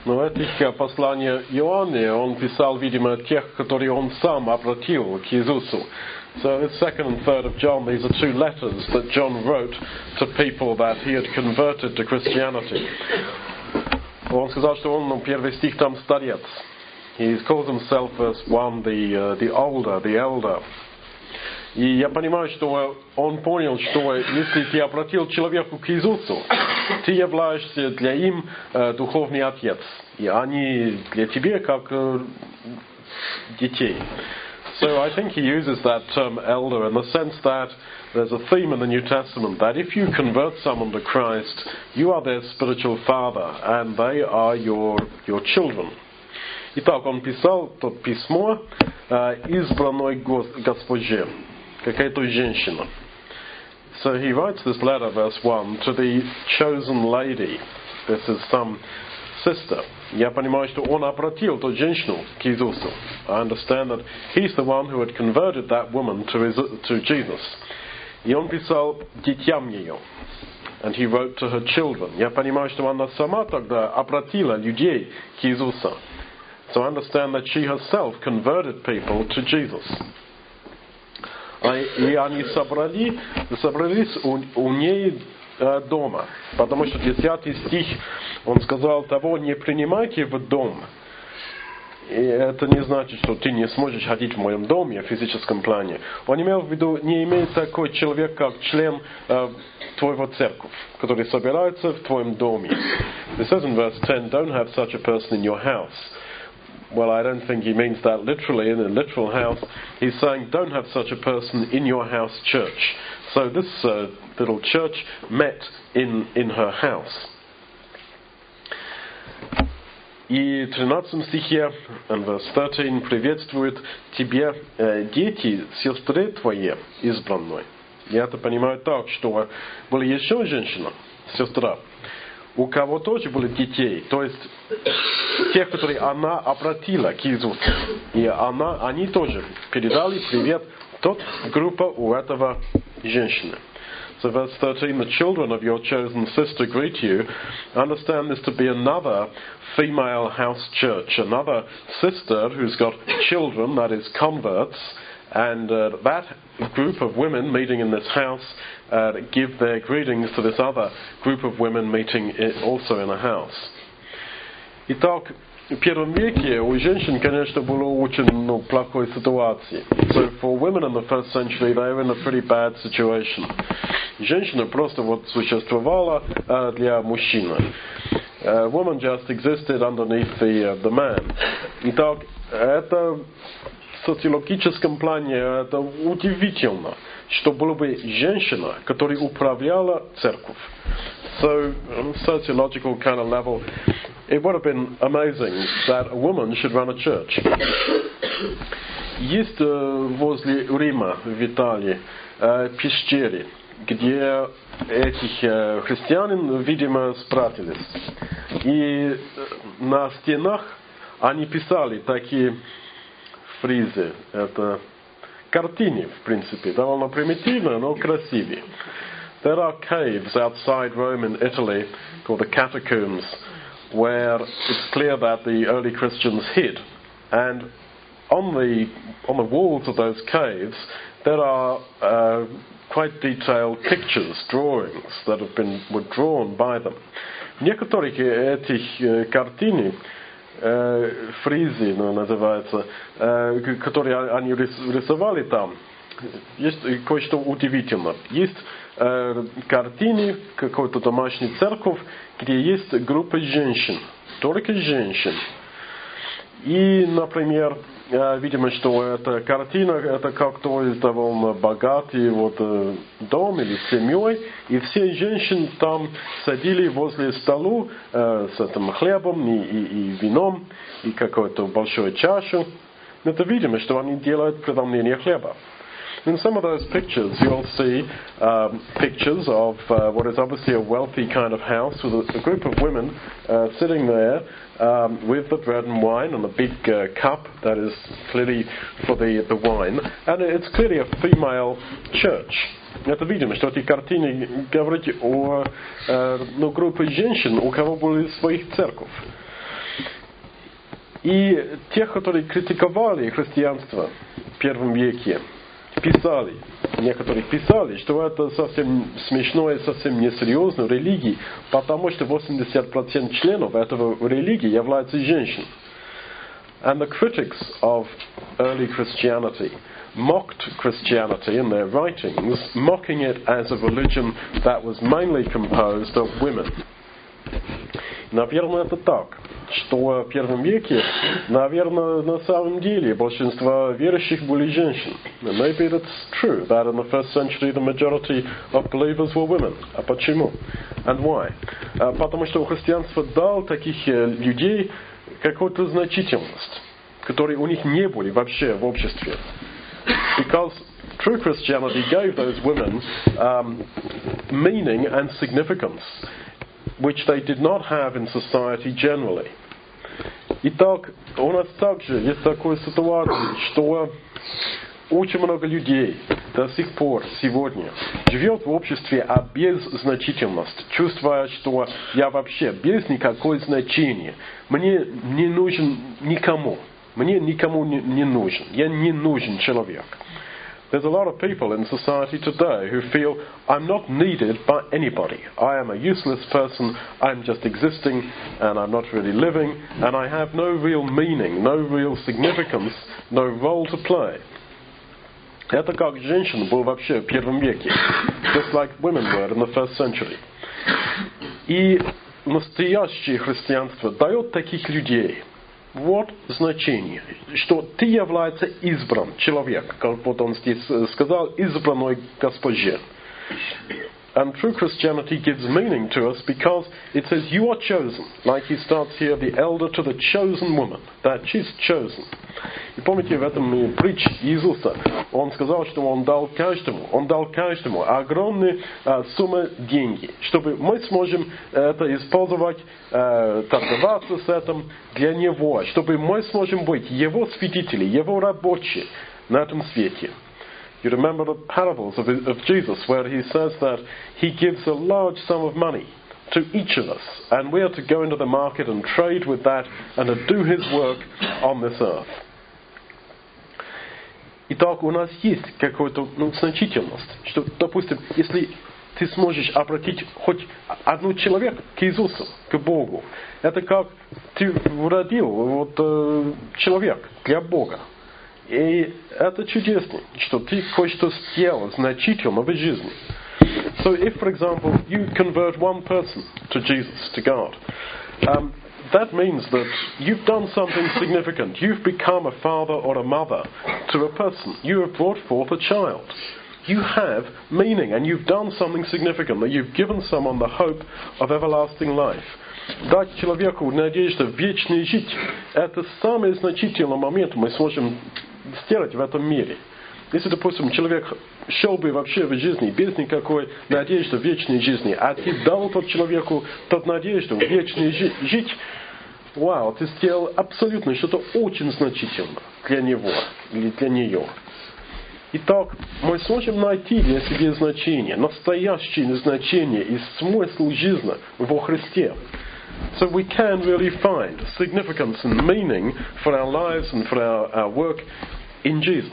Но этих посланий Иоанна он писал, видимо, тех, которые он сам обратил к Иисусу. So the 2nd and 3rd of John, these are two letters that John wrote to people that he had converted to Christianity. Он сказал, что он, первый стих там старец. He calls himself verse 1 the older, the elder. И я понимаю, что он понял, что если ты обратил человеку к Иисусу, ты являешься для им духовный отец. И они для тебя как детей. So I think he uses that term elder in the sense that there's a theme in the New Testament that if you convert someone to Christ, you are their spiritual father and they are your children. Итак, он писал то письмо избранной госпоже, какая-то женщина. So he writes this letter, verse 1, to the chosen lady. This is some sister. Я понимаю, что он обратил ту женщину к Иисусу. I understand that he's the one who had converted that woman to Jesus. И он писал детям ее. And he wrote to her children. Я понимаю, что она сама тогда обратила людей к Иисусу. So I understand that she herself converted people to Jesus. И они собрались у ней дома. Потому что 10 стих, он сказал, того не принимайте в дом. И это не значит, что ты не сможешь ходить в моем доме в физическом плане. Он имел в виду, не имеет такой человек, как член твоего церкви, который собирается в твоем доме. It says in verse 10, don't have such a person in your house. Well, I don't think he means that literally in a literal house. He's saying, don't have such a person in your house church. So this little church met in her house. И в 13 стихе, in verse 13, приветствует тебе дети, сестры твои избранной. Я это понимаю так, что была еще женщина, сестра, у кого тоже были детей, то есть тех, которые она обратила к Иисусу. И они тоже передали привет тот группа у этого женщины. So verse 13, the children of your chosen sister greet you. Understand this to be another female house church, another sister who's got children, that is converts, and that group of women meeting in this house give their greetings to this other group of women meeting also in a house. Итак, в первом веке у женщин, конечно, было очень плохой ситуации. So for women in the first century, they were in a pretty bad situation. Женщина просто существовала для мужчины. Woman just existed underneath the man. Итак, это в социологическом плане это удивительно, что была бы женщина, которая управляла церковь. So, on a sociological kind of level, it would have been amazing that a woman should run a church. Есть возле Рима, в Италии, пещеры, где этих христианин, видимо, спрятались. И на стенах они писали такие фризы. Это картины, в принципе, довольно примитивные, но красивые. There are caves outside Rome in Italy called the catacombs where it's clear that the early Christians hid. And on the walls of those caves there are quite detailed pictures, drawings that were drawn by them. Некоторые этих картин, фризы называются, которые они рисовали там, есть кое-что удивительное. Есть картины какой-то домашней церковь, где есть группа женщин, только женщин. И, например, видимо, что эта картина, это как-то довольно богатый дом или семьей, и все женщины там сидели возле стола с этим хлебом и вином, и какой-то большой чашу. Это видимо, что они делают преломление хлеба. In some of those pictures, you'll see pictures of what is obviously a wealthy kind of house with a group of women sitting there with the bread and wine and a big cup that is clearly for the wine. And it's clearly a female church. Это видимо, что эти картины говорят о группе женщин, у кого были своих церковь. И те, которые критиковали христианство в первом веке, писали, некоторые писали, что это совсем смешно и совсем несерьезно в религии, потому что 80% членов этого религии являются женщинами. And the critics of early Christianity mocked Christianity in their writings, mocking it as a religion that was mainly composed of women. Наверное, это так, что в первом веке, наверное, на самом деле большинство верующих были женщины. Maybe it's true that in the first century the majority of believers were women. А почему? And why? Потому что христианство дало таких людей какую-то значительность, которые у них не были вообще в обществе. Because true Christianity gave those women meaning and significance, which they did not have in society generally. Итак, у нас также есть такая ситуация, что очень много людей до сих пор сегодня живет в обществе без значительности, чувствуя, что я вообще без никакого значения. Мне не нужен никому. Мне никому не нужен. Я не нужен человек. There's a lot of people in society today who feel I'm not needed by anybody. I am a useless person. I'm just existing and I'm not really living and I have no real meaning, no real significance, no role to play. Это как женщина была вообще в первом веке. Just like women were in the first century. И настоящее христианство дает таких людей вот значение, что ты являешься избран человек, как вот он здесь сказал, избранной госпоже. And true Christianity gives meaning to us because it says you are chosen. Like he starts here, the elder to the chosen woman, that she's chosen. И помните, в этом притче Иисуса, он сказал, что он дал каждому огромную сумму денег, чтобы мы сможем это использовать, торговаться с этим для Него, чтобы мы сможем быть Его свидетели, Его рабочие на этом свете. You remember the parables of Jesus where he says that he gives a large sum of money to each of us and we are to go into the market and trade with that and to do his work on this earth. Итак, у нас есть какая-то значительность, что, допустим, если ты сможешь обратить хоть одну человека к Иисусу, к Богу, это как ты родил человек для Бога. И это чудесно, что ты кое-что сделал значительно в жизни. So if, for example, you convert one person to Jesus, to God, that means that you've done something significant. You've become a father or a mother to a person. You have brought forth a child. You have meaning and you've done something significant, that you've given someone the hope of everlasting life. Дать человеку надежду вечно жить – это самый значительный момент мы сможем сделать в этом мире. Если, допустим, человек шел бы вообще в жизни без никакой надежды в вечной жизни, а ты дал тот человеку тот надежду в вечной жить, вау, ты сделал абсолютно что-то очень значительное для него или для нее. Итак, мы сможем найти для себя значение, настоящее значение и смысл жизни во Христе. So we can really find significance and meaning for our lives and for our work in Jesus.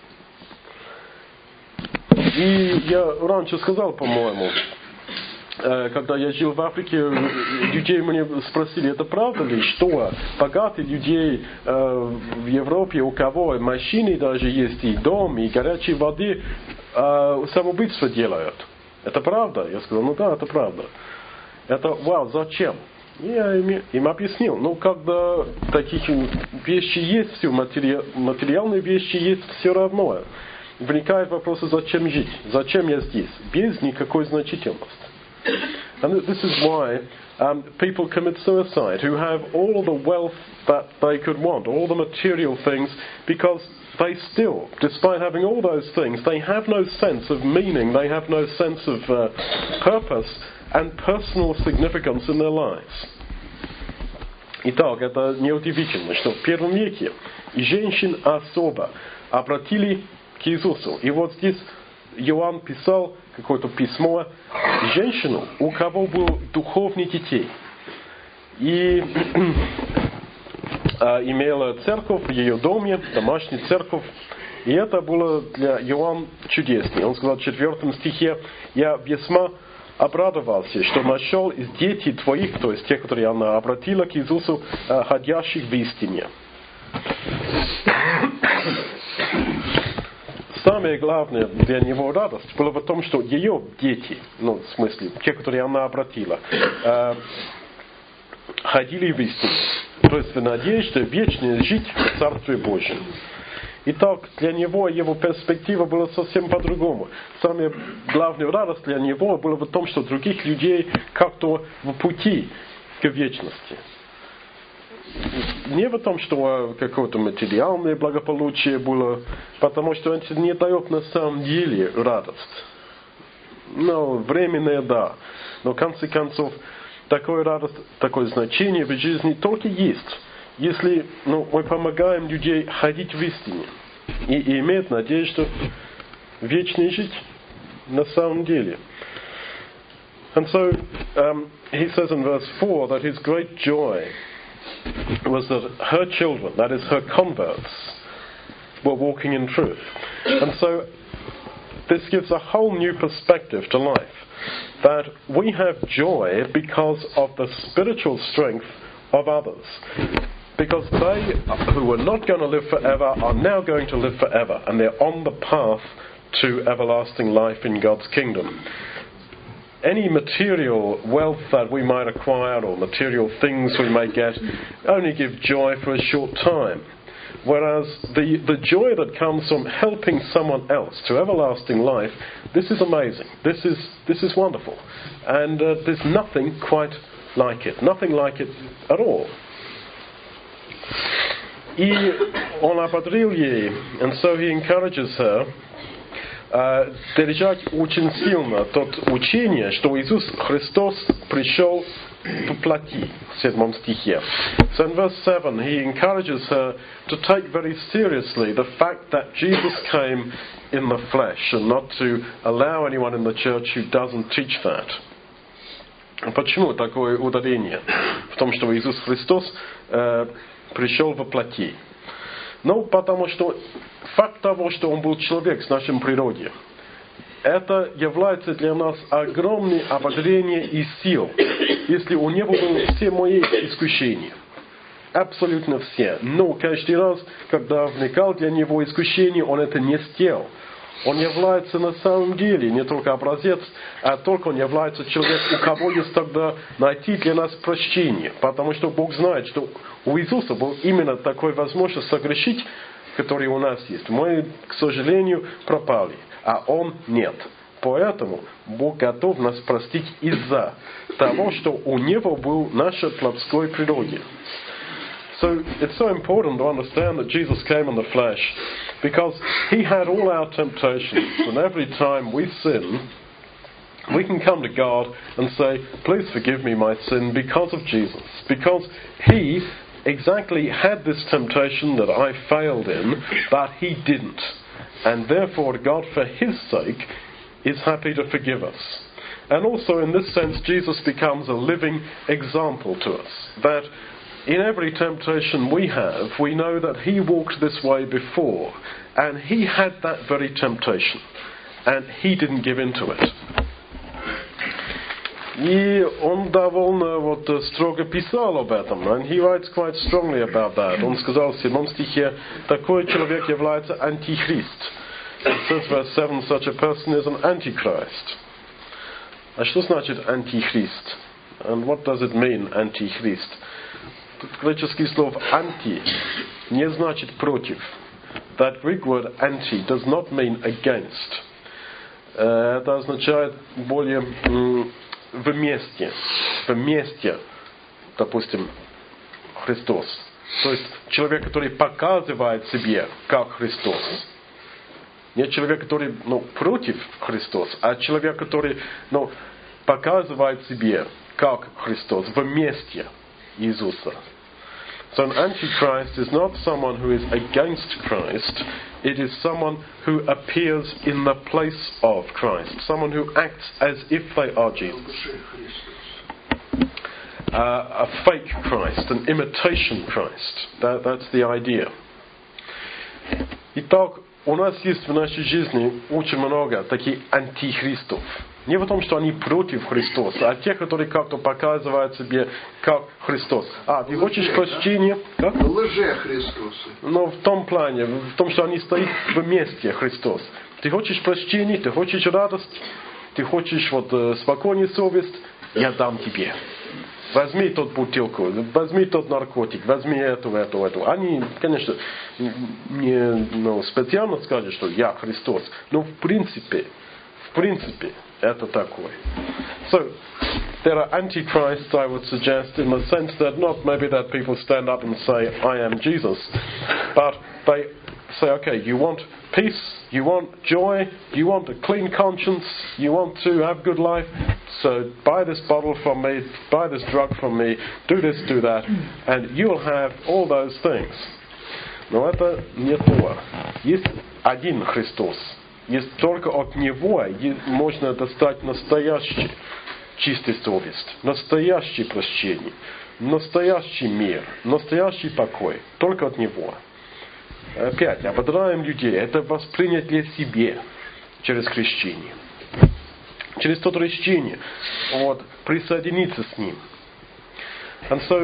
И я раньше сказал, по-моему, когда я жил в Африке, людей мне спросили, это правда ли, что богатые людей в Европе, у кого машины даже есть, и дом, и горячей воды, самоубийство делают. Это правда? Я сказал, ну да, это правда. Это, вау, зачем? Я им объяснил, когда таких вещи есть, все материальные вещи есть все равно. Возникает вопрос, зачем жить? Зачем я здесь? Без никакой значительности. And this is why people commit suicide who have all the wealth that they could want, all the material things, because they still, despite having all those things, they have no sense of meaning, they have no sense of purpose and personal significance in their lives. Итак, это неудивительно, что в первом веке и женщин особо обратили к Иисусу. И вот здесь Иоанн писал какое-то письмо женщину, у кого был духовный детей. И имела церковь в ее доме, домашнюю церковь. И это было для Иоанна чудесно. Он сказал в 4 стихе: «Я весьма обрадовался, что нашел из детей твоих», то есть тех, которые она обратила к Иисусу, ходящих в истине. Самое главное для него радость было в том, что ее дети, в смысле, те, которые она обратила, ходили в истине. То есть в надежде вечно жить в Царстве Божьем. Итак, для него его перспектива была совсем по-другому. Самая главная радость для него была в том, что других людей как-то в пути к вечности. Не в том, что какое-то материальное благополучие было, потому что это не дает на самом деле радость. Временное, да. Но в конце концов, такой радость, такое значение в жизни только есть, если мы помогаем людей ходить в истине и иметь надежду вечной жить на самом деле. And so he says in verse 4 that his great joy was that her children, that is her converts, were walking in truth. And so this gives a whole new perspective to life. That we have joy because of the spiritual strength of others. Because they who were not going to live forever are now going to live forever. And they're on the path to everlasting life in God's kingdom. Any material wealth that we might acquire or material things we may get only give joy for a short time. Whereas the joy that comes from helping someone else to everlasting life, this is amazing. This is wonderful. And there's nothing quite like it. Nothing like it at all. И он ободрил ей, and so he encourages her, держать очень сильно тот учение, что Иисус Христос пришел в плоти, в 7 стихе. So in verse 7, he encourages her to take very seriously the fact that Jesus came in the flesh and not to allow anyone in the church who doesn't teach that. Почему такое ударение в том, что Иисус Христос пришел во плоти? Потому что факт того, что Он был человек с нашей природой, это является для нас огромным ободрением и сил, если у Него были все мои искушения. Абсолютно все. Но каждый раз, когда вникал для Него искушение, Он это не сделал. Он является на самом деле не только образец, а только Он является человеком, у кого есть тогда найти для нас прощение. Потому что Бог знает, что у Иисуса был именно такой возможность согрешить, который у нас есть. Мы, к сожалению, пропали, а Он нет. Поэтому Бог готов нас простить из-за того, что у Него был наша плотской природе. So it's so important to understand that Jesus came in the flesh because He had all our temptations, and every time we sin, we can come to God and say, please forgive me my sin because of Jesus. Because He exactly had this temptation that I failed in, but He didn't. And therefore God, for His sake, is happy to forgive us. And also in this sense, Jesus becomes a living example to us. That in every temptation we have, we know that He walked this way before, and He had that very temptation, and He didn't give in to it. И он довольно строго писал об этом, and he writes quite strongly about that. Он сказал в 7 стихе, такой человек является антихрист. It says verse 7, such a person is an antichrist. А что значит антихрист? And what does it mean, антихрист? Тут греческое слово «anti» не значит «против». That Greek word «anti» does not mean «against». Это означает более «вместе». «Вместе», допустим, Христос. То есть человек, который показывает себе, как Христос. Не человек, который против Христоса, а человек, который показывает себе, как Христос, вместе Иисуса. So an antichrist is not someone who is against Christ, it is someone who appears in the place of Christ, someone who acts as if they are Jesus. a fake Christ, an imitation Christ. That's the idea. Итак, у нас есть в нашей жизни очень много таких антихристов. Не в том, что они против Христоса, а те, которые как-то показывают себе как Христос. Ты хочешь прощения? Как? Лже-Христосы. Но в том плане, в том, что они стоят вместе Христос. Ты хочешь прощения, ты хочешь радость, ты хочешь спокойную совесть, я дам тебе. Возьми тот бутылку, возьми тот наркотик, возьми эту. Они, конечно, не специально скажут, что я Христос. Но в принципе, это такое. So, there are antichrists, I would suggest, in the sense that not maybe that people stand up and say, I am Jesus, but they say, okay, you want peace, you want joy, you want a clean conscience, you want to have good life, so buy this bottle from me, buy this drug from me, do this, do that, and you'll have all those things. Но это не то. Есть один Христос. Есть только от Него можно достать настоящий чистый совесть, настоящее прощение, настоящий мир, настоящий покой. Только от Него. Опять, ободряем людей. Это воспринять для себя через крещение. Через то крещение. Присоединиться с Ним. And so,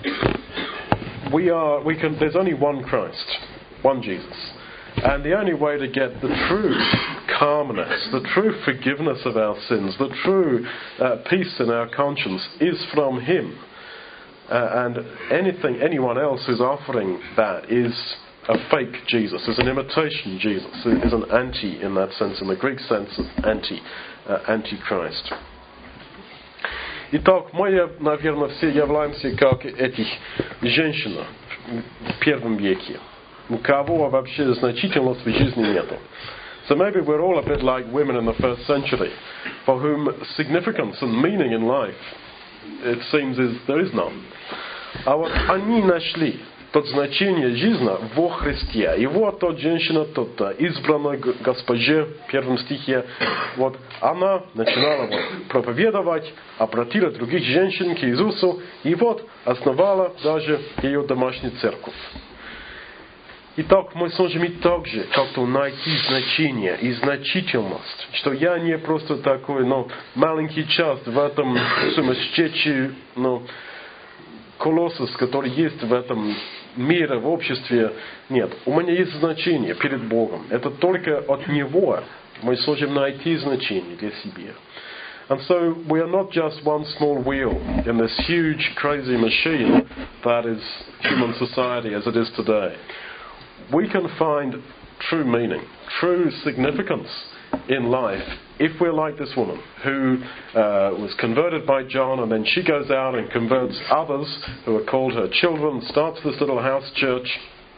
there's only one Christ, one Jesus. And the only way to get the true calmness, the true forgiveness of our sins, the true peace in our conscience is from Him. And anyone else who's offering that is a fake Jesus, is an imitation Jesus, is an anti in that sense, in the Greek sense of antichrist. Итак, мы, наверное, все являемся как этих женщин в первом веке. У кого вообще значительности в жизни нету. So maybe we're all a bit like women in the first century, for whom significance and meaning in life, it seems, there is none. А они нашли то значение жизни во Христе. И тот женщина, тот избранная госпожа, в первом стихе, она начинала проповедовать, обратила других женщин к Иисусу, и основала даже ее домашнюю церковь. Итак, мы сможем и так же как-то найти значение и значительность, что я не просто такой, маленький часть в этом сумасшедший, колоссус, который есть в этом мире, в обществе. Нет, у меня есть значение перед Богом. Это только от Него мы сможем найти значение для себя. And so we are not just one small wheel in this huge, crazy machine that is human society as it is today. We can find true meaning, true significance in life if we're like this woman who was converted by John, and then she goes out and converts others who are called her children, starts this little house church.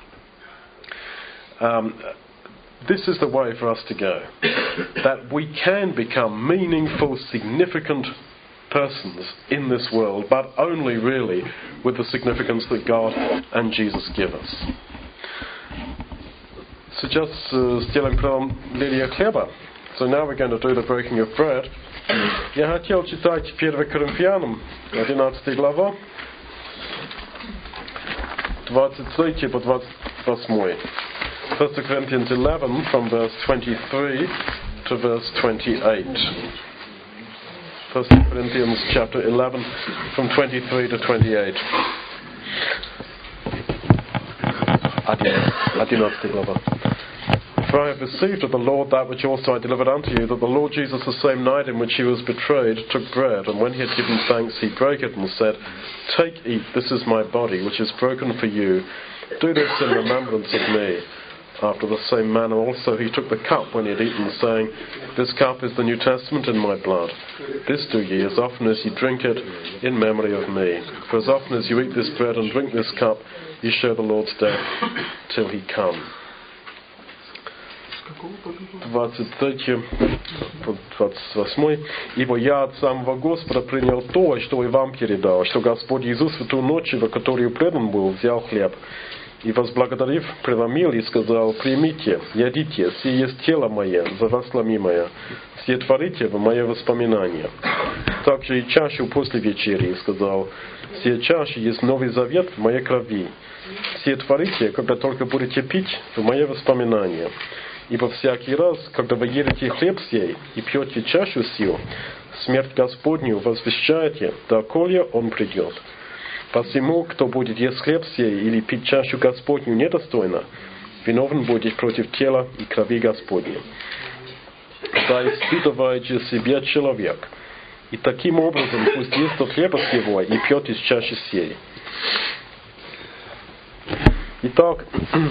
This is the way for us to go. That we can become meaningful, significant persons in this world, but only really with the significance that God and Jesus give us. Сейчас сделаем преломление хлеба. So now we're going to do the breaking of bread. Я хотел читать 1 Коринфянам, 11 глава, 23 по 28. 1 Corinthians 11 from verse 23 to verse 28. 1 Corinthians chapter 11 from 23 to 28. 11 глава. For I have received of the Lord that which also I delivered unto you, that the Lord Jesus, the same night in which he was betrayed, took bread, and when he had given thanks, he brake it and said, Take, eat, this is my body, which is broken for you. Do this in remembrance of me. After the same manner also he took the cup when he had eaten, saying, This cup is the New Testament in my blood. This do ye as often as ye drink it in memory of me. For as often as you eat this bread and drink this cup, ye show the Lord's death till he come. 23 по 28. «Ибо я от самого Господа принял то, что и вам передал, что Господь Иисус в ту ночь, во которую предан был, взял хлеб. И, возблагодарив, преломил и сказал: «Примите, едите, сие есть тело мое, за вас ломимое, сие творите в мое воспоминание». Также и чашу после вечери и сказал: «Сие чаша есть новый завет в моей крови. Сие творите, когда только будете пить, в мое воспоминание. Ибо всякий раз, когда вы едите хлеб сей и пьете чашу сию, смерть Господню возвещаете, доколе Он придет. Посему, кто будет есть хлеб сей или пить чашу Господню недостойно, виновен будет против тела и крови Господней. Да испытывает же себя человек, и таким образом пусть ест от хлеба сего и пьет из чаши сей». Итак,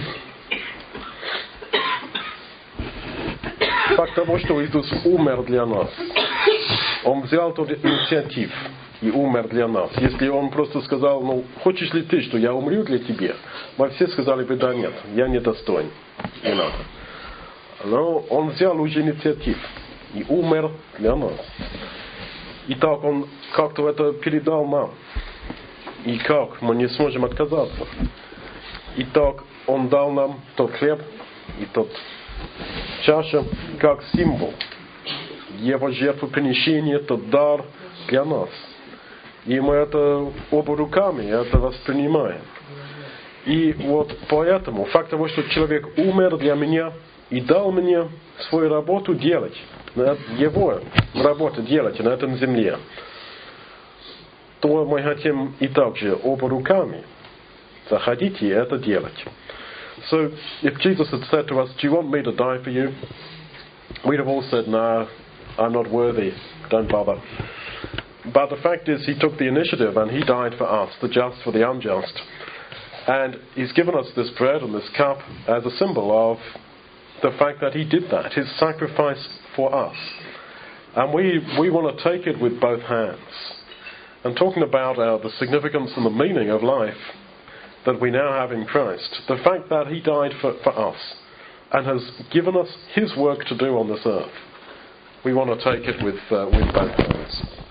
факт того, что Иисус умер для нас, Он взял тот инициатив и умер для нас. Если Он просто сказал: «Ну, хочешь ли ты, что я умру для тебя?» Мы все сказали бы: «Да нет, я недостоин, не надо». Но Он взял уже инициатив и умер для нас. Итак, Он как-то это передал нам. И как? Мы не сможем отказаться. Итак, Он дал нам тот хлеб и тот чаша как символ Его жертвоприношения, тот дар для нас. И мы это оба руками это воспринимаем. И вот поэтому факт того, что человек умер для меня и дал мне свою работу делать, Его работу делать на этом земле, то мы хотим и также оба руками заходить и это делать. So, if Jesus had said to us, "Do you want me to die for you?" we'd have all said, "No, I'm not worthy, don't bother." But the fact is, He took the initiative and He died for us, the just for the unjust. And He's given us this bread and this cup as a symbol of the fact that He did that, His sacrifice for us. And we want to take it with both hands. And talking about the significance and the meaning of life that we now have in Christ, the fact that He died for us and has given us His work to do on this earth, we want to take it with both hands.